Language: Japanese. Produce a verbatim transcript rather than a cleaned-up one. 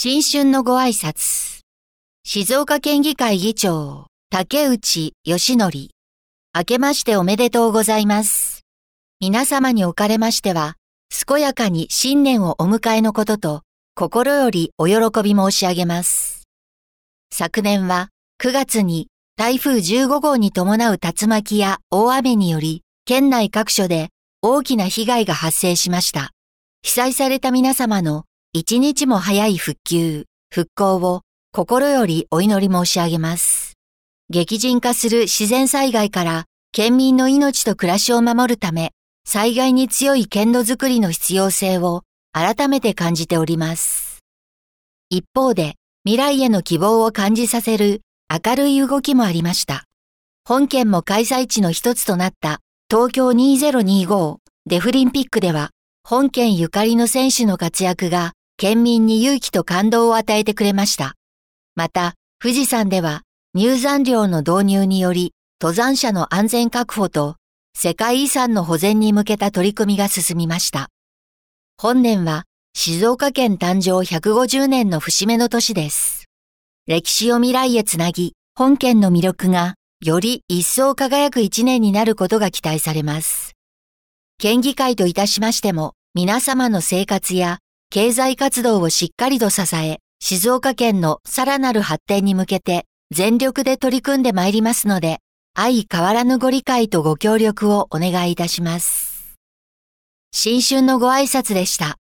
新春のご挨拶。静岡県議会議長、竹内義則。明けましておめでとうございます。皆様におかれましては、健やかに新年をお迎えのことと、心よりお喜び申し上げます。昨年はくがつに台風じゅうごごうに伴う竜巻や大雨により、県内各所で大きな被害が発生しました。被災された皆様の一日も早い復旧、復興を心よりお祈り申し上げます。激甚化する自然災害から県民の命と暮らしを守るため、災害に強い県土づくりの必要性を改めて感じております。一方で、未来への希望を感じさせる明るい動きもありました。本県も開催地の一つとなった東京にせんにじゅうごデフリンピックでは、本県ゆかりの選手の活躍が県民に勇気と感動を与えてくれました。また、富士山では入山料の導入により、登山者の安全確保と世界遺産の保全に向けた取り組みが進みました。本年は静岡県誕生ひゃくごじゅうねんの節目の年です。歴史を未来へつなぎ、本県の魅力がより一層輝く一年になることが期待されます。県議会といたしましても、皆様の生活や経済活動をしっかりと支え、静岡県のさらなる発展に向けて全力で取り組んでまいりますので、相変わらぬご理解とご協力をお願いいたします。新春のご挨拶でした。